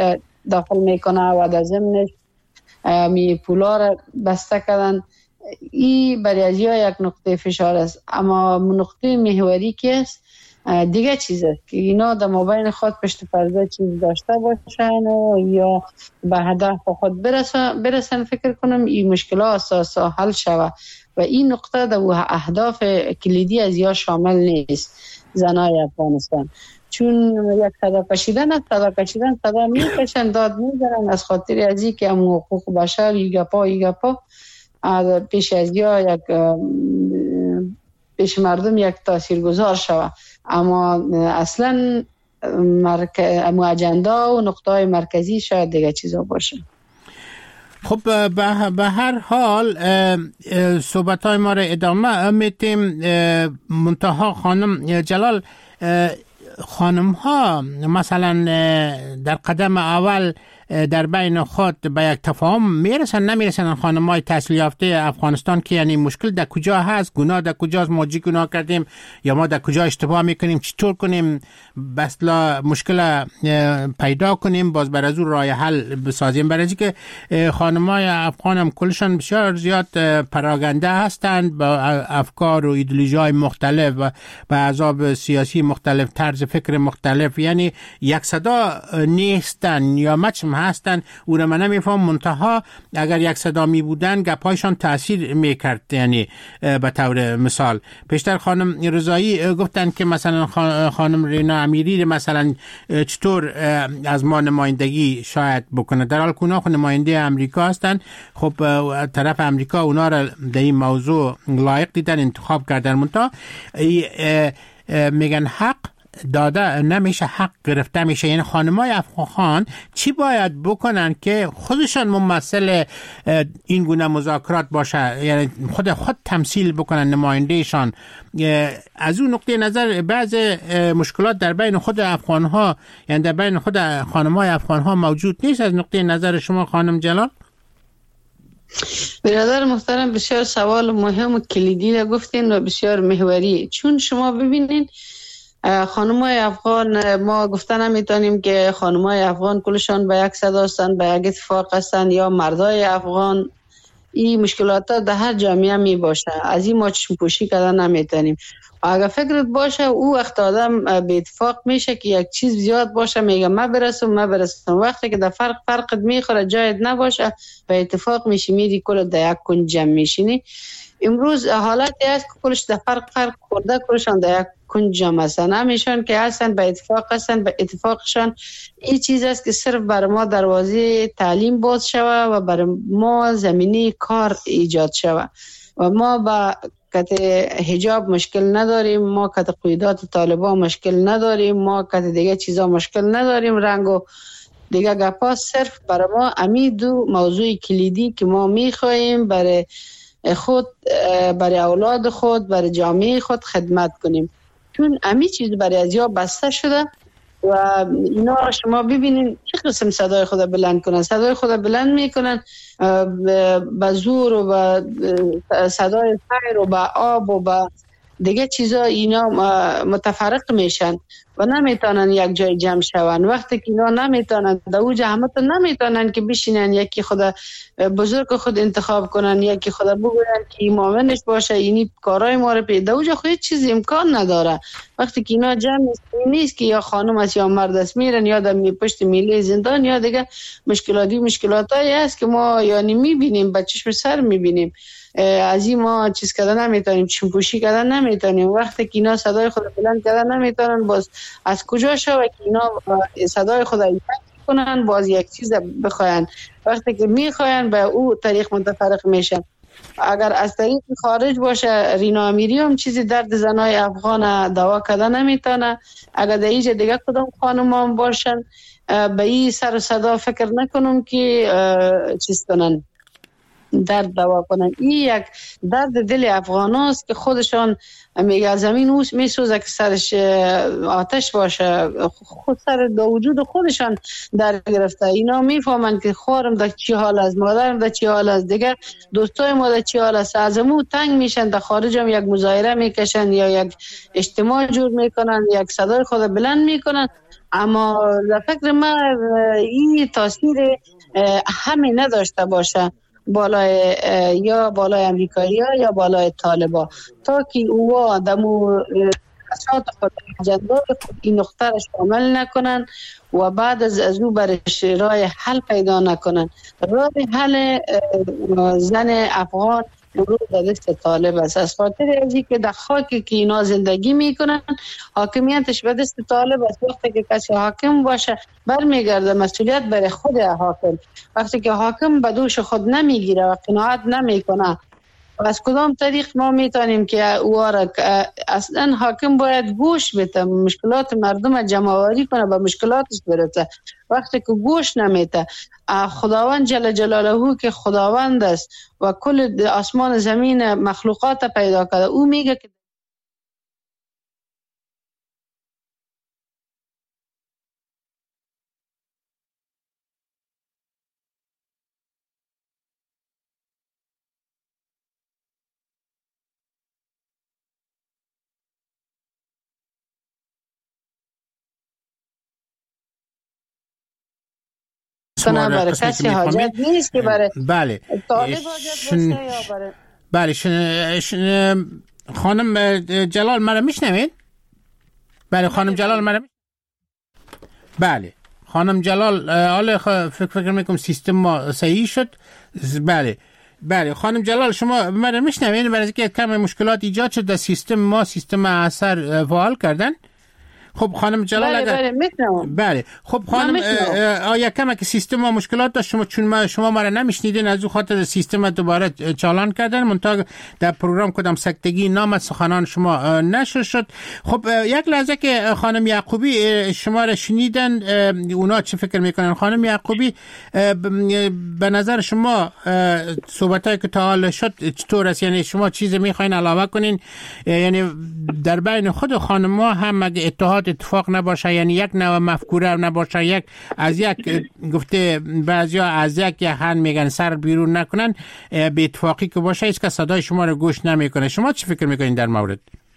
داخل میکنه و در ضمنش می پولا را بسته کردن. این برای از یک نقطه فشار است، اما نقطه محوری که است دیگه چیز است که اینا در مابین خود پشت پرده چیز داشته باشن و یا به هدف خود برسن, برسن فکر کنم این مشکلات اساسا حل شود و این نقطه در اهداف کلیدی از یا شامل نیست زنای افغانستان. چون یک صدا کشیدن است، صدا کشیدن صدا میکشن، داد میزنن از خاطر از این که هم حقوق بشر ایگا پا ایگا پا پیش از یا یک پیش مردم یک تاثیرگذار شود، اما اصلا مرکز اجندا و نقطه مرکزی شاید دیگه چیزا باشه. خب به هر حال صحبت‌های ما را ادامه میتیم. منتها خانم جلال، خانم ها مثلا در قدم اول در بین خود به یک تفاهم میرسن نمیرسن؟ خانم های تحصیل یافته افغانستان که یعنی مشکل در کجا هست، گناه در کجاست، ما چی گناه کردیم یا ما در کجا اشتباه میکنیم، چطور کنیم بسلا مشکل پیدا کنیم باز بر از اون راه حل بسازیم. برای اینکه خانم های افغان هم کلشان بسیار زیاد پراگنده هستند با افکار و ایدئولوژی های مختلف و با احزاب سیاسی مختلف، طرز فکر مختلف، یعنی یک صدا نیستن یا مچم هستن. او را من نمیفهم، منتها اگر یک صدا می بودن گپایشان تاثیر میکرد. یعنی به طور مثال پیشتر خانم رضایی گفتن که مثلا خانم رینا امیری مثلا چطور از ما نمایندگی شاید بکنه، در حال که اونا نماینده امریکا هستن. خب طرف امریکا اونا را در این موضوع لایق دیدن، انتخاب کردن، منتها میگن حق داده نمیشه، حق گرفته میشه. یعنی خانمای افغان چی باید بکنن که خودشان ممثل این گونه مذاکرات باشه، یعنی خود خود تمثیل بکنن، نمایندهشان؟ از اون نقطه نظر بعض مشکلات در بین خود افغان ها، یعنی در بین خود خانمای افغان ها موجود نیست. از نقطه نظر شما خانم جلال؟ برادر محترم بسیار سوال مهم و کلیدی را گفتین و بسیار محوری. چون شما ببینین خانمای افغان، ما گفتن نمیتونیم که خانمای افغان کلشان به یک صدا هستند، به یک اتفاق هستند، یا مردای افغان. این مشکلات در هر جامعه می باشه، از این ما چشم پوشی کردن نمیتونیم. اگر فکرت باشه او وقت آدم به اتفاق میشه که یک چیز زیاد باشه میگه ما برسم ما برسم، وقتی که در فرق فرقت میخوره جایت نباشه به اتفاق میشی میری کل در یک کنج جمع میشینی. امروز حالتی هست که کلش در فرق فرق خورده، کلشان در یک کنج جمع هستن، همیشان که هستن به اتفاق هستن. به اتفاقشان این چیز است که صرف بر ما دروازه تعلیم باز شوه و بر ما زمینه کار ایجاد شوه و ما با کت حجاب مشکل نداریم، ما کت قیودات طالبان مشکل نداریم، ما کت دیگه چیزا مشکل نداریم، رنگ و دیگه گپا. صرف برای ما امی دو موضوع کلیدی که ما میخواییم برای خود، برای اولاد خود، برای جامعه خود خدمت کنیم. چون امی چیز برای ازیا بسته شده و اینا شما ببینین چه قسم صدای خود بلند کنن. صدای خود بلند میکنن با زور و با صدای خیر و با آب و با دیگه چیزا. اینا متفرق میشن و نمیتونن یک جای جمع شون. وقتی که اینا نمیتونن در اوج همت نمیتونن که بشینن یکی خود بزرگ خود انتخاب کنن، یکی خود بگوین که ایمامنش باشه اینی کارای ما رو پیدا اوج خود چیز امکان نداره. وقتی که اینا جمع نیست که یا خانم است یا مرد است میرن یا در پشت میله زندان یا دیگه مشکلاتی مشکلاتایی هست که ما یعنی میبینیم، به چشم سر میبینیم. از این ما چیز کردن نمیتونیم، چشم‌پوشی کردن نمیتونیم. وقتی که اینا صدای خود بلند کردن نمیتونن، باز از کجا شوه که اینا صدای خود ایفت کنن باز یک چیز بخواین. وقتی که میخواین به او طریق متفرق میشن. اگر از طریق خارج باشه رینا امیری هم چیزی درد زنای افغان دوا کردن نمیتونه. اگر در اینجا دیگه کدام خانم هم باشن به این سر صدا فکر نکنم که چیز کنن، درد دوا کنن. این یک درد دل افغان است که خودشان میگه زمین اوس میسوزه که سرش آتش باشه، خود سر دا وجود خودشان در گرفته. اینا میفهمن که خورم در چی حال است، مادرم در چی حال است، دیگه دوستای ما در چی حال است. از امو تنگ میشن، در خارج هم یک مظاهره میکشن یا یک اجتماع جور میکنن، یک صدای خود بلند میکنن. اما در فکر من این تاثیر همین نداشته باشه بالای یا بالای امریکایی ها یا بالای طالبا، تا که اوها دمو اساسات خود اجنده خود این نقطه را شامل نکنن و بعد از از او برش راه حل پیدا نکنن. راه حل زن افغان امروز در دست طالب است. از خاطر ازی که در خاکی که اینا زندگی میکنن حاکمیتش به دست طالب است. وقتی که کسی حاکم باشه برمیگرده مسئولیت برای خود حاکم. وقتی که حاکم به دوش خود نمیگیره و قناعت نمیکنه، از کدام طریق ما میتونیم که او را اصلا حاکم باید گوش بده، مشکلات مردم جمع‌آوری کنه، به مشکلاتش برسه. وقتی که گوش نمیده، خداوند جل جلاله که خداوند است و کل آسمان زمین مخلوقات پیدا کرده، او میگه که کنه برای کسی حاجت نیست که برای بله طالب حاجت باشه یا برای بله شن... شن... خانم جلال مرا میشنوید؟ بله خانم جلال مرا میشنوید؟ بله خانم جلال حالا فکر فکر میکنم سیستم ما صحیح شد. بله بله خانم جلال شما مرا میشنوید؟ برای اینکه کم مشکلات ایجاد شد در سیستم ما، سیستم اثر فعال کردن. خب خانم جلال بله اگر بله میتونم بله خب خانم آیا کم که سیستم ما مشکلات داشت، شما چون ما شما ما را نمیشنیدین از او خاطر سیستم دوباره چالان کردن، منتها در پروگرام کدام سکتگی نام سخنان شما نشر شد. خب یک لحظه که خانم یعقوبی شما را شنیدن اونا چه فکر میکنن؟ خانم یعقوبی به نظر شما صحبتایی که تا حال شد چطور است؟ یعنی شما چیزی میخواین علاوه کنین؟ یعنی در بین خود خانم‌ها هم اگه اتحاد اتفاق نباشه، یعنی یک نوع مفکوره نباشه، یک از یک گفته بعضیا از یک یهن میگن سر بیرون نکنن، به اتفاقی که باشه هیچ کس صدای شما رو گوش نمیکنه. شما چی فکر میکنین در مورد؟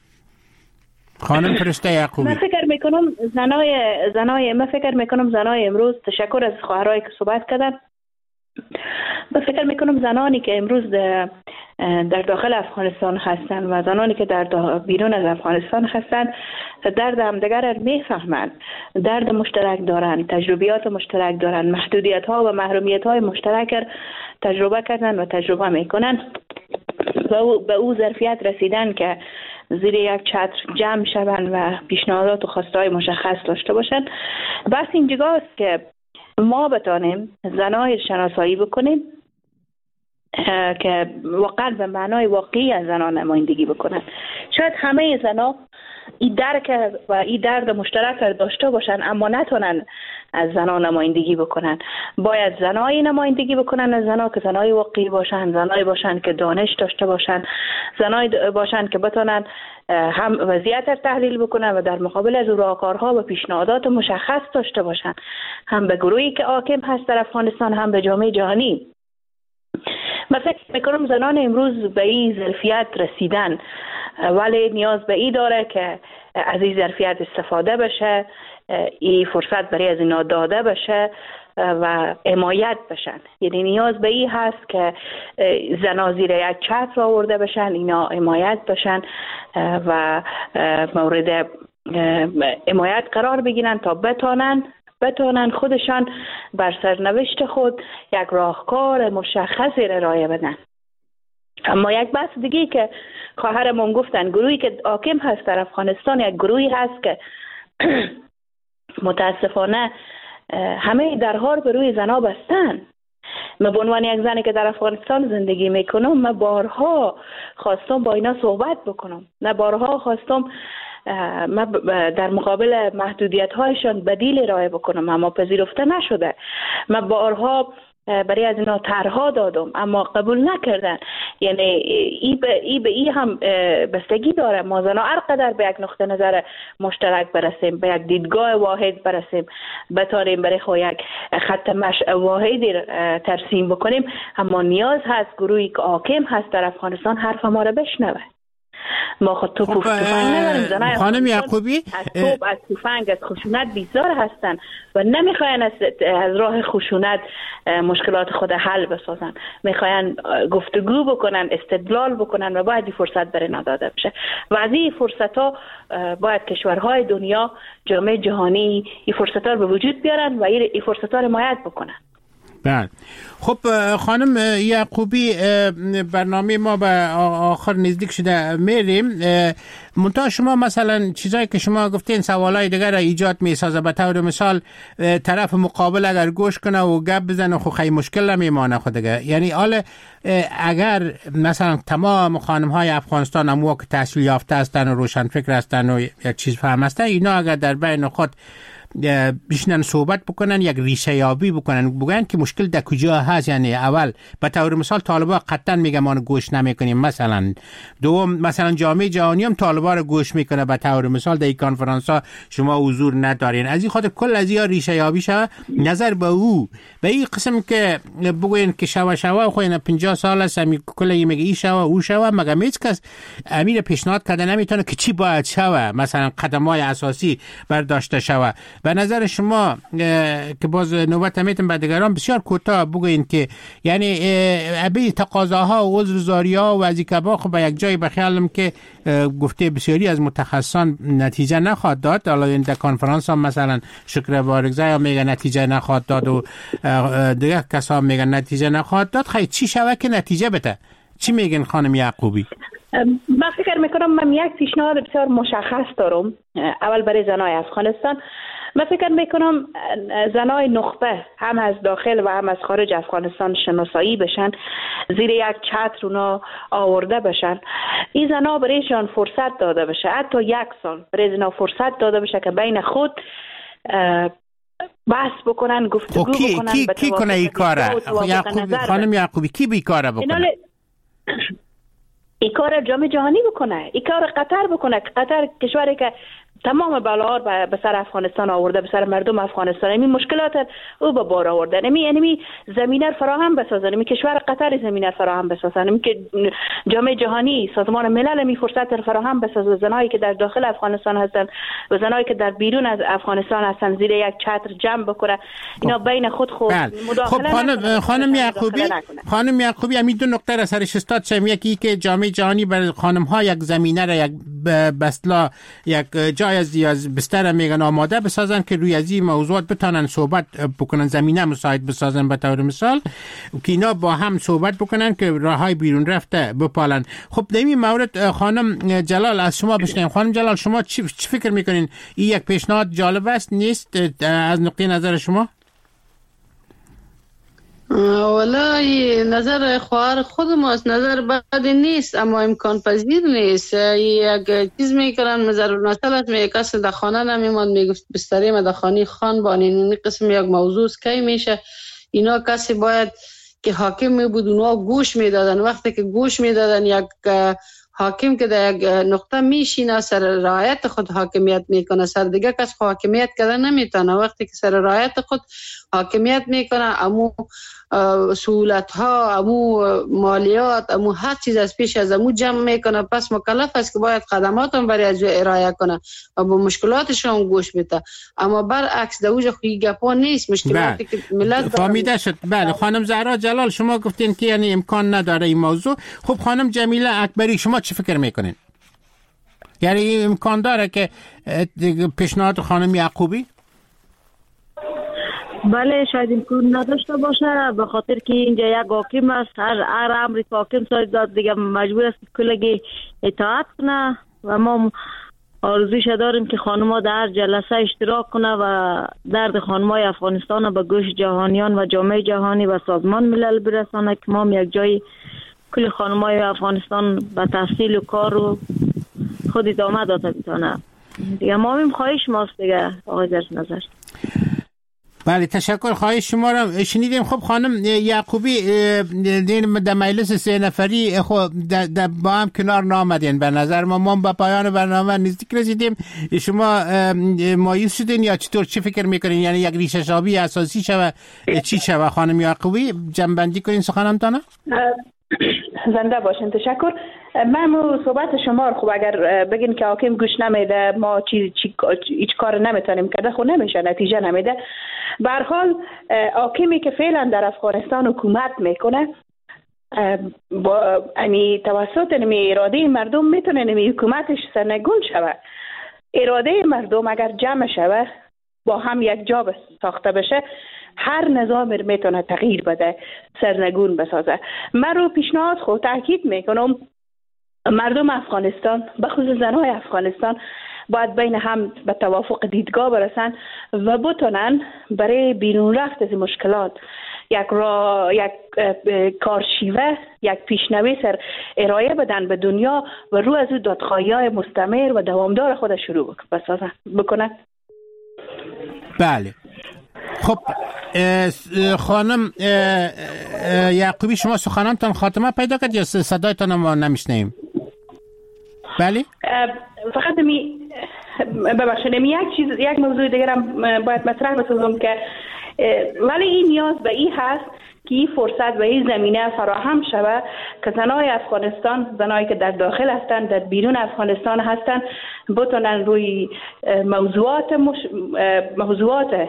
خانم فرشته یعقوبی. من فکر میکنم زنای زنای من فکر میکنم زنای امروز، تشکر از خواهرایی که صحبت کردن، من فکر میکنم زنانی که امروز در داخل افغانستان هستند و زنانی که در بیرون از افغانستان هستند درد همدیگر را میفهمند، درد مشترک دارند، تجربیات مشترک دارند، محدودیت ها و محرومیت های مشترک تجربه کردن و تجربه میکنند و به او ظرفیت رسیدن که زیر یک چتر جمع شوند و پیشنهادات و خواستهای مشخص داشته باشند. بس اینجاست که ما بتانیم زنای شناسایی بکنیم که واقعا به معنای واقعی از زنان نمایندگی بکنن. شاید همه زنا این درک و این درد مشترک را داشته باشن اما نتونن از زنان نمایندگی بکنن. باید زنای نمایندگی بکنن از زنا که زنای واقعی باشن، زنای باشن که دانش داشته باشن، زنای باشن که بتونن هم وضعیت را تحلیل بکنن و در مقابل از راهکارها و پیشنهادات مشخص داشته باشن، هم به گروهی که حاکم هست در افغانستان هم به جامعه جهانی. من فکر میکنم زنان امروز به این ظرفیت رسیدن، ولی نیاز به این داره که از این ظرفیت استفاده بشه، این فرصت برای از اینا داده بشه و حمایت بشن. یعنی نیاز به این هست که زنا زیر یک چتر آورده بشن، اینا حمایت بشن و مورد حمایت قرار بگیرن تا بتانن بتونن خودشان بر سرنوشت خود یک راهکار مشخصی را ارائه بدن. اما یک بحث دیگه که خواهرمون گفتن، گروهی که حاکم هست در افغانستان یک گروهی هست که متاسفانه همه درها به روی زنا بستن. من به عنوان یک زنی که در افغانستان زندگی میکنم، من بارها خواستم با اینا صحبت بکنم، نه بارها خواستم من در مقابل محدودیت هایشان بدیل ارائه بکنم اما پذیرفته نشده. من بارها برای از اینا طرح‌ها دادم اما قبول نکردن. یعنی ای به ای به ای هم بستگی داره ما زنا هر قدر به یک نقطه نظر مشترک برسیم، به یک دیدگاه واحد برسیم، بتاریم برای خود یک خط مشی واحدی ترسیم بکنیم، اما نیاز هست گروهی که حاکم هست در افغانستان حرف ما را بشنوه. ما خود تو تفنگ نداریم. زنای خانم یعقوبی از توپ، از تفنگ، از خشونت بیزار هستن و نمیخواین از, از راه خشونت مشکلات خود حل بسازن، میخواین گفتگو بکنن، استدلال بکنن و باید این فرصت برای نداده بشه و از این فرصت ها باید کشورهای دنیا، جامعه جهانی این فرصت ها رو به وجود بیارن و این فرصت ها رو حمایت بکنن. بله. خب خانم یعقوبی، برنامه ما به آخر نزدیک شده، میریم. منتها شما مثلا چیزایی که شما گفتین سوالای دیگر را ایجاد میسازه. به طور مثال طرف مقابل اگر گوش کنه و گپ بزنه خو خیلی مشکل نمیمانه خود دیگه. یعنی حالا اگر مثلا تمام خانم های افغانستان هم که تحصیل یافته هستن و روشن فکر هستن و یک چیز فهم هستن، اینا اگر در بین خود بشنن صحبت بکنن، یک ریشه یابی بکنن، بگن که مشکل در کجا هست. یعنی اول به طور مثال طالبا قطعا میگه ما گوش نمیکنیم مثلا. دوم مثلا جامعه جهانی هم طالبا رو گوش میکنه به طور مثال در این کنفرانس ها شما حضور ندارین. از این خاطر کل از این ریشه یابی شوه، نظر به او به این قسم که بگوین که شوا شوا خو اینا پنجاه سال است می کل میگه این شوا او شوا، مگه هیچ کس امیر پیشنهاد کرده نمیتونه که چی باید شوه، مثلا قدم‌های اساسی برداشته شوه. به نظر شما که باز نوبت میتون به دیگران بسیار کوتاه بگوین که یعنی ابی تقاضاها و عذرزاری‌ها و وظیفه‌ها خب به یک جای بخیالم که گفته بسیاری از متخصصان نتیجه نخواهد داد. حالا این در کنفرانس هم مثلا شکر بارگزای میگه نتیجه نخواهد داد و دیگه کسا میگن نتیجه نخواهد داد. خیلی چی شوه که نتیجه بده؟ چی میگن خانم یعقوبی؟ من فکر میکنم من یک پیشنهاد بسیار مشخص دارم. اول برای زنای افغانستان، من فکر میکنم زنای نخبه هم از داخل و هم از خارج افغانستان شناسایی بشن، زیر یک چتر اونا آورده بشن. این زنا برایشان فرصت داده بشه، حتی یک سال برای زنا فرصت داده بشه که بین خود بحث بکنن، گفتگو کی، بکنن. کی کی کنه این کاره؟ یعقوبی خانم یعقوبی کی بی کاره بکنه؟ این کار جامعه جهانی بکنه، این کار قطر بکنه. قطر کشوری که تمام بلاها به سر افغانستان آورده، به سر مردم افغانستان، این مشکلات او به بار آورده. نمی یعنی زمینه فراهم بسازن، نمی کشور قطر زمینه فراهم بسازن، نمی که جامعه جهانی، سازمان ملل می فرصت فراهم بسازه. زنایی که در داخل افغانستان هستن و زنایی که در بیرون از افغانستان هستن زیر یک چتر جمع بکنه، اینا بین خود خود مداخله. خب خانم خانم یعقوبی خانم یعقوبی همین دو نکته را سرش استاد شم. یکی که جامعه جهانی برای خانم ها یک زمینه را، یک بسلا، یک جای از بستر میگن آماده بسازن که روی از این موضوعات بتانن صحبت بکنن، زمینه مساعد بسازن به طور مثال که اینا با هم صحبت بکنن که راههای بیرون رفته بپالن. خب در این مورد خانم جلال از شما بشنویم. خانم جلال شما چی فکر میکنین؟ این یک پیشنهاد جالب است نیست از نقطه نظر شما؟ والله نظر خواهر خود ماست، نظر بدی نیست اما امکان پذیر نیست. یک چیز میکنن مثلا مثلا می کسی در خانه نمیماند، میگفت بستری ما در خانه خان بانین، این قسم یک موضوع کی میشه. اینا کسی باید که حاکم می بود اونا گوش میدادن. وقتی که گوش میدادن یک حاکم که در یک نقطه میشینه سر رعایت خود حاکمیت میکنه، سر دیگه کس حاکمیت کردن نمیتونه. وقتی که سر رعایت خود حاکمیت میکنه، امو سهولت ها، امو مالیات، امو هر چیز از پیش از امو جمع میکنه، پس مکلف است که باید خدمات هم برای از ارائه کنه و با مشکلاتش هم گوش میده. اما برعکس دوجه خوی گپا نیست، مشکلاتی که ملت فهمیده شد. بله خانم زهرا جلال شما گفتین که یعنی امکان نداره این موضوع. خب خانم جمیله اکبری شما چی فکر میکنین؟ یعنی امکان داره که پیشنهاد خانم یعقوبی؟ بله شاید امکان نداشته باشه، به خاطر که اینجا یک حاکم است، هر هر امری که حاکم صادر داد دیگه مجبور است کلگی اطاعت کنه و ما آرزوش داریم که خانم‌ها در هر جلسه اشتراک کنه و درد خانم‌های افغانستان به گوش جهانیان و جامعه جهانی و سازمان ملل برسانه که ما یک جای کل خانم‌های افغانستان به تحصیل و کار و خود ادامه داده بتونه. دیگه ما هم خواهش ماست دیگه آقای در نظر. بله تشکر. خواهش شما را شنیدیم. خب خانم یعقوبی در مجلس سه نفری خب با هم کنار نامدین. به نظر ما ما با پایان برنامه نزدیک رسیدیم. شما مایوس شدین یا چطور؟ چی فکر میکنین؟ یعنی یک ریشه شابی اساسی شوه چی شوه؟ خانم یعقوبی جنبندی کنین سخنانتان. زنده باشین. تشکر. من صحبت شما رو خب اگر بگین که حاکم گوش نمیده ما چیز چی هیچ کار نمیتونیم کرده خب نمیشه، نتیجه نمیده. به هر حال حاکمی که فعلا در افغانستان حکومت میکنه با امی توسط نمی اراده مردم میتونه نمی حکومتش سرنگون شوه. اراده مردم اگر جمع شوه با هم یک جا ساخته بشه هر نظام میتونه تغییر بده، سرنگون بسازه. من رو پیشنهاد خود تاکید میکنم مردم افغانستان به خصوص زنهای افغانستان باید بین هم به توافق دیدگاه برسن و بتونن برای بیرون رفت از مشکلات یک را یک کارشیوه یک پیشنویس ارائه بدن به دنیا و رو از او دادخواهی‌های مستمر و دوامدار خود شروع بسازن بکنن. بله. خب خانم یعقوبی شما سخنانتان خاتمه پیدا کرد یا صدایتان ما نمیشنیم؟ بله فقط می ببخشید یک چیز یک موضوع دیگر هم باید مطرح بسازم که ولی این نیاز به این هست که این فرصت و این زمینه فراهم شود که زنای افغانستان، زنایی که در داخل هستند در بیرون افغانستان هستند بتونن روی موضوعات مش... موضوعات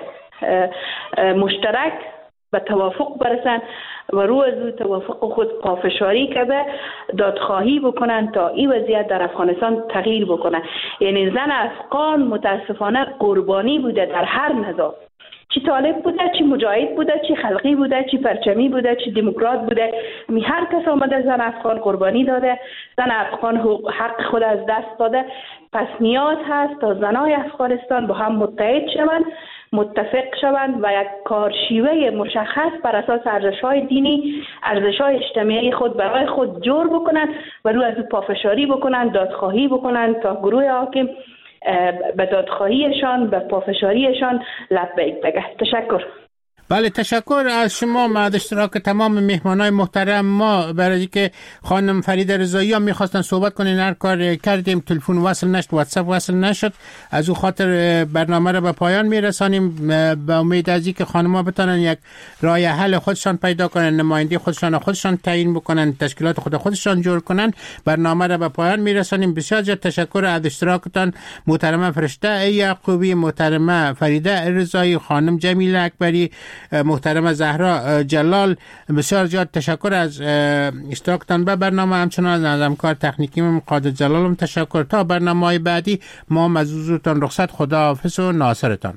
مشترک به توافق برسن و رو از توافق خود پافشاری کرده دادخواهی بکنن تا این وضعیت در افغانستان تغییر بکنه. یعنی زن افغان متاسفانه قربانی بوده در هر نظام، چی طالب بوده، چی مجاهد بوده، چی خلقی بوده، چی پرچمی بوده، چی دموکرات بوده، می هر کس آمده زن افغان قربانی داده، زن افغان حق خود از دست داده. پس نیاز هست تا زنای افغانستان با هم متحد شوند، متفق شوند و یک کارشیوه مشخص بر اساس ارزش‌های دینی، ارزش‌های اجتماعی خود برای خود جور بکنند و رو از او پافشاری بکنند، دادخواهی بکنند تا گروه حاکم به دادخواهیشان به پافشاریشان لبیک بگه. تشکر. بله تشکر از شما مع اشتراک تمام مهمانای محترم ما. برای که خانم فریده رضایی هم میخواستن صحبت کنین هر کار کردیم، تلفن وصل نشد، واتساپ وصل نشد، از او خاطر برنامه را به پایان میرسانیم. به امید از اینکه خانم‌ها بتونن یک راه حل خودشان پیدا کنن، نماینده خودشان خودشان تعیین بکنن، تشکیلات خود خودشان جور کنن، برنامه را به پایان میرسانیم. بسیار زیاد تشکر از اشتراکتان محترمه فرشته یعقوبی، محترمه فریده رضایی، خانم جمیله اکبری، محترم زهرا جلال. بسیار زیاد تشکر از اشتراکتان به برنامه. همچنان از همکار تکنیکی من قادر جلالم تشکر. تا برنامه‌های بعدی ما مزوزتان رخصت. خداحافظ و ناصرتان.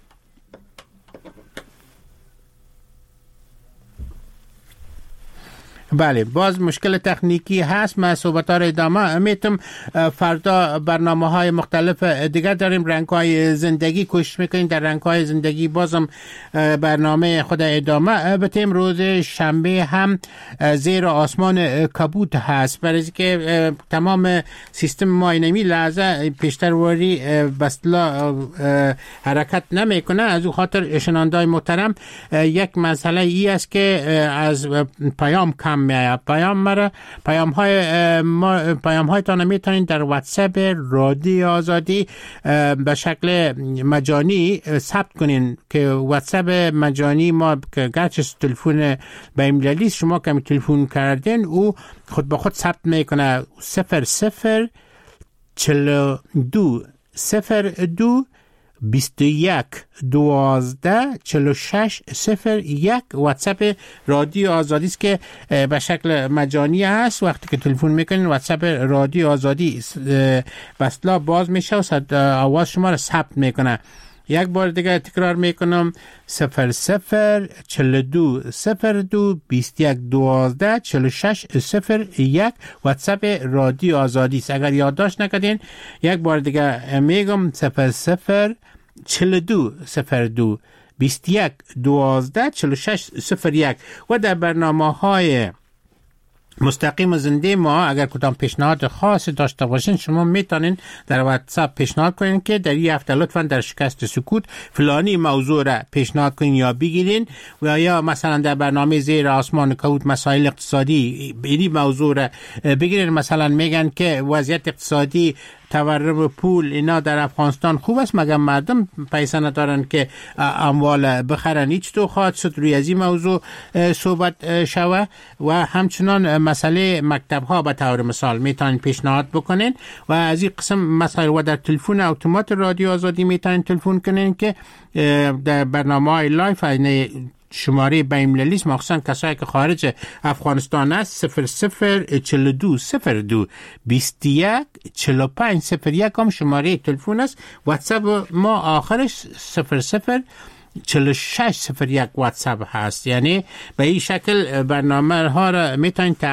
بله باز مشکل تکنیکی هست. ما صحبت‌ها را ادامه میتم. فردا برنامه‌های مختلف دیگر داریم. رنگ‌های زندگی کوشش میکنیم در رنگ‌های زندگی بازم برنامه خود ادامه بتیم. روز شنبه هم زیر آسمان کبود هست برای که تمام سیستم ما اینمی لحظه پیشترواری بسلا حرکت نمیکنه. از او خاطر شنونده‌های محترم یک مسئله ای است که از پیام کم میاد. پیام مرا پیام های ما پیام هایتان میتونید در واتساپ رادیو آزادی به شکل مجانی ثبت کنین که واتساپ مجانی ما که گرچه تلفن بین‌المللی شما که تلفن کردین او خود به خود ثبت میکنه. صفر صفر چهل دو صفر دو بیست و یک دوازده چهل و شش صفر یک واتساپ رادیو آزادی است که به شکل مجانی است. وقتی که تلفن میکنین واتساپ رادیو آزادی بسلا باز میشه و صد آواز شما را ثبت میکنه. یک بار دیگه تکرار میکنم صفر صفر چهل دو صفر دو بیست و یک دوازده چهل و شش صفر یک واتساپ رادیو آزادی است. اگر یادداشت نکردین یک بار دیگه میگم صفر صفر چهل دو صفر دو بیست و یک دوازده چهل و شش صفر یک. و در برنامه های مستقیم زنده ما اگر کدام پیشنهاد خاص داشته باشین شما میتونین در واتساپ پیشنهاد کنین که در این هفته لطفا در شکست سکوت فلانی موضوع را پیشنهاد کنین یا بگیرین و یا مثلا در برنامه زیر آسمان کود مسائل اقتصادی این موضوع را بگیرین. مثلا میگن که وضعیت اقتصادی تورم پول اینا در افغانستان خوب است مگر مردم پیسه ندارن که اموال بخرن. هیچ تو خواهد شد روی از این موضوع صحبت شوه و همچنان مسئله مکتب ها به طور مثال میتونین پیشنهاد بکنین و از این قسم مسائل و در تلفن اتومات رادیو آزادی میتونین تلفن کنین که در برنامه های لایف شماره بین‌المللی است مخصوصا کسایی که خارج افغانستان است صفر صفر چهل و دو صفر دو بیست و یک چهل و پنج صفر یک هم شماره تلفن است. واتساپ ما آخرش صفر صفر چهل و شش صفر یک واتساپ هست. یعنی به این شکل برنامه ها را میتونید